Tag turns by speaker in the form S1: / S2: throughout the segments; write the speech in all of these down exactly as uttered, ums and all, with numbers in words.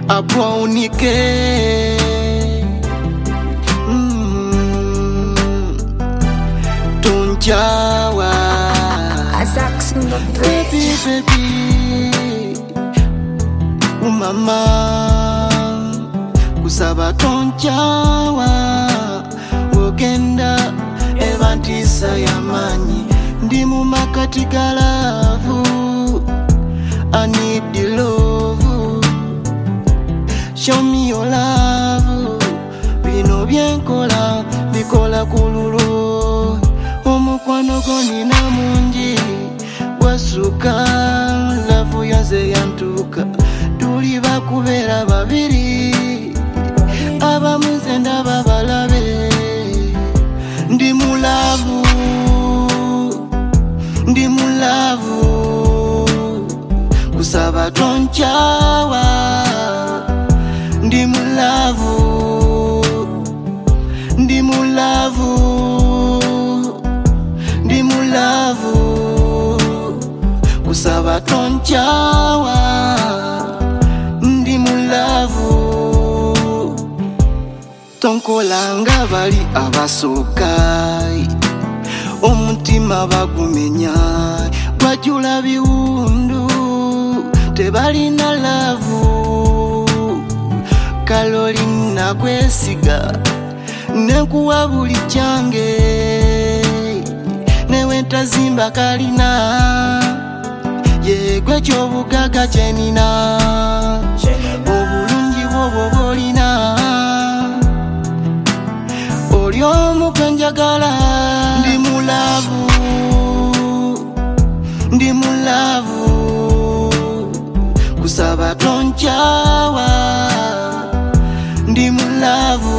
S1: abwaunike mm. Tonjawa baby baby umama kusaba tonjawa ogenda evantisa yamanyi ndi mu makati galavu I need the love. Show me your love. Bino byenkola bikola kululu. Omukwano goni na mungi wasuka lavu yanze yantuka. Tuli bakubera babiri abamuze ndaba balabe. Ndi mulavu Ndi mulavu kusaba tonchawa Ndi mulavu Ndi mulavu Ndi mulavu kusaba tonchawa Ndi mulavu tonkolanga bali abasokai omutima bagumenya gwajula biwundu tebalina lavu Kalolina kwesiga nekuwa buli kyange newe ntazimba kalina yegwe kyobugaga kyenina obulungi bwobwo bolina oli omu gwenjagala ndi mulavu Ndi mulavu kusaba tonchawa Ndi mulavu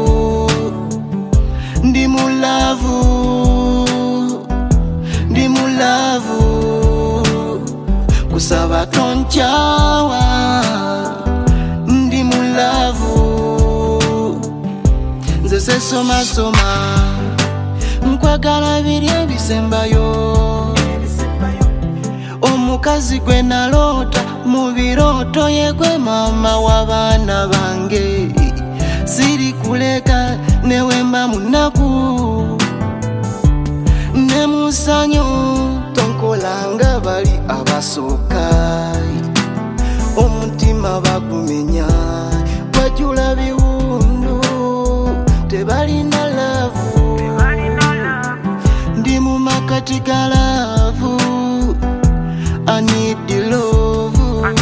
S1: Ndi mulavu Ndi mulavu kusaba tonchawa Ndi mulavu nze sesoma soma nkwagala biri ebisembayo omukazi gwe nalota mu biroto yegwe mama w'abaana bange siri kuleka newemba munaku ne musanyo tonkolanga bali abasokai omutima bagumenya gwajula biwundu tebalina lavu ndi mu makati galavu I need the love.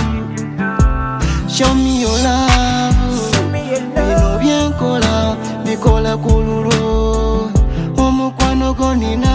S1: Show me your love. Bino byenkola bikola kululu omukwano goni na